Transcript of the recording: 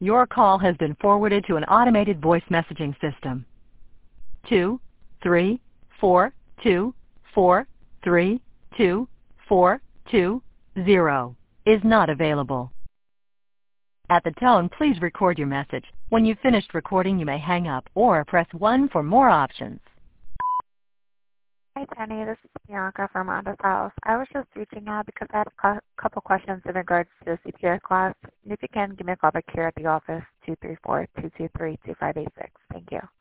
Your call has been forwarded to an automated voice messaging system. 23424324220 is not available. At the tone, please record your message. When you've finished recording, you may hang up or press 1 for more options. Hi, Tenny. This is Bianca from Rhonda's house. I was just reaching out because I had a couple questions in regards to the CPR class. And if you can, give me a call back here at the office, 234-223-2586. Thank you.